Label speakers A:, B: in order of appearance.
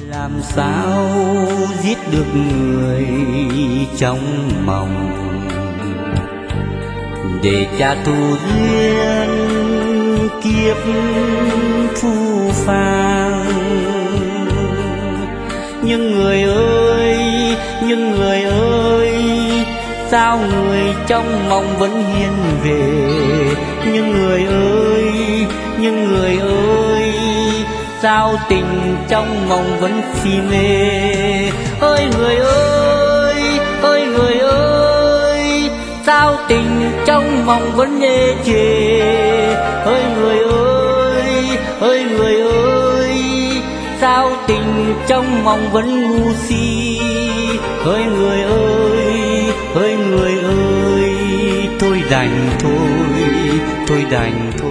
A: Làm sao giết được người trong mộng, để trả thù duyên kiếp phù phàng. Nhưng người ơi, nhưng người ơi, sao người trong mộng vẫn hiền về? Nhưng người ơi, nhưng người ơi, sao tình trong mộng vẫn si mê? Ơi người ơi, ơi người ơi, sao tình trong mộng vẫn ê chề? Ơi người ơi, ơi người ơi, sao tình trong mộng vẫn ngu si? Ơi người ơi, ơi người ơi, thôi đành thôi, thôi đành thôi.